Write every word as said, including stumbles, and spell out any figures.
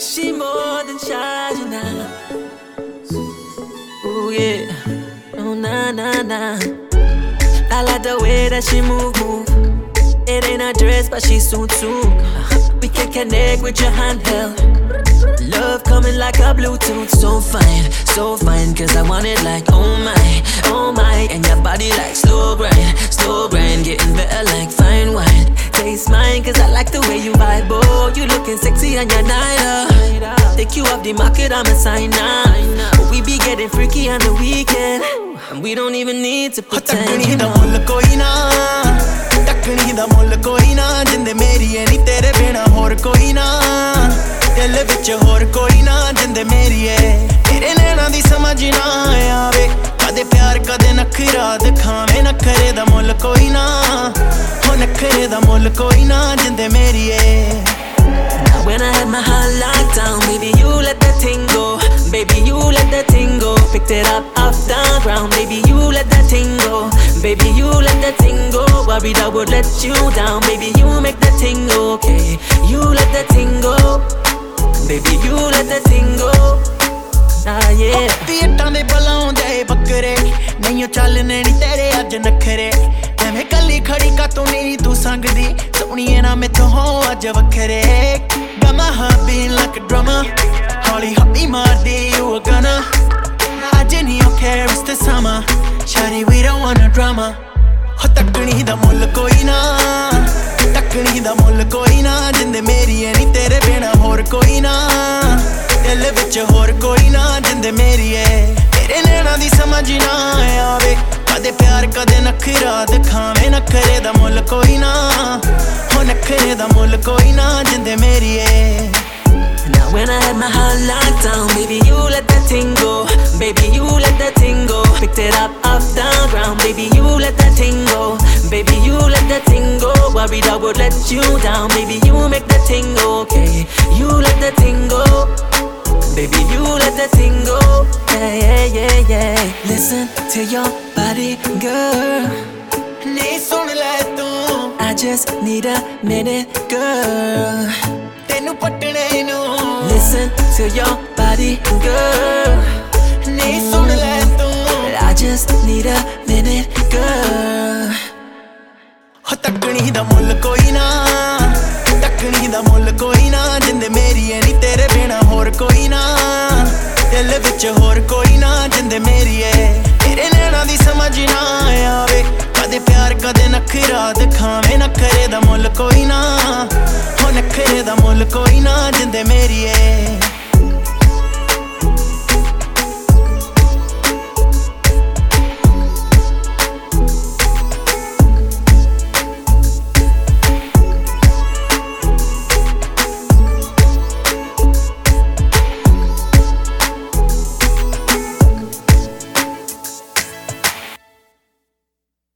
she more than Shajana. Ooh yeah, oh na na na. I like the way that she move, move. It ain't a dress, but she suit suit. We can connect with your handheld. Love coming like a Bluetooth. So fine, so fine, cause I want it like oh my, oh my. And your body like slow grind, slow grind. Getting better like fine wine. Taste mine, cause I like the way you vibe. Oh, you looking sexy on your night up. Take you off the market, I'm a sign now. But we be getting freaky on the weekend, and we don't even need to pretend. Takni da mull koi na, takni da mull koi na. Jinde meri hai ni tere bina hor koi na. Dil vich hor koi na, jinde meri hai. Tere naina di samajh na aave. Kade pyar kade nakhra dikhave. Nakhre da mull koi na, ho nakhre da mull koi na. Jinde meri hai. Now when I had my heart locked down, baby you let that thing go. Baby you let that thing go. Picked it up off the ground. Baby you let that thing go. Baby you let that thing go. Worried I would let you down. Baby you make that thing okay. You let that thing go. Baby you let that thing go. Ah yeah. Theater de balaunde bakre. Nahi chalne ni tere aj nakhre. Main kalli khadi ka tu nahi tu sangdi. Soniye na main to ho aj vakhre. Got my heart beating like a drummer. Holly holly mardi you a gunner. I didn't even care, it's the summer. Shawty, we don't want no drama. Ho takni da mull koi na, takni da mull koi na. Jinde meri hai ni tere bina hor koi na. Dil vich hor koi na. Jinde meri hai. Tere naina di samajh na aave. Kade pyar kade nakhra dikhave. Nakhre da mull koi na, ho nakhre da mull koi na. Jinde meri hai. Now when I had my heart locked down, baby you let that thing go. Baby you let that thing go. Picked it up off the ground. Baby you let that thing go. Baby you let that thing go. Worried I would let you down. Baby you make that thing okay. You let that thing go. Baby you let that thing go. Yeah yeah yeah yeah. Listen to your body girl. Nee sun le tu. I just need a minute girl. Tenu patne nu. Listen to your body girl. Nee sun le tu. I just need a minute girl. Ho takni da mull koi na, takni da mull koi na. Jinde meri hai ni tere bina hor koi na. Dil vich hor koi na. Jinde meri hai. Tere naina di samajh na aave. Kade pyar kade nakhra dikhave. Nakhre da mull koi na, ho nakhre da mull koi na. Jinde meri hai.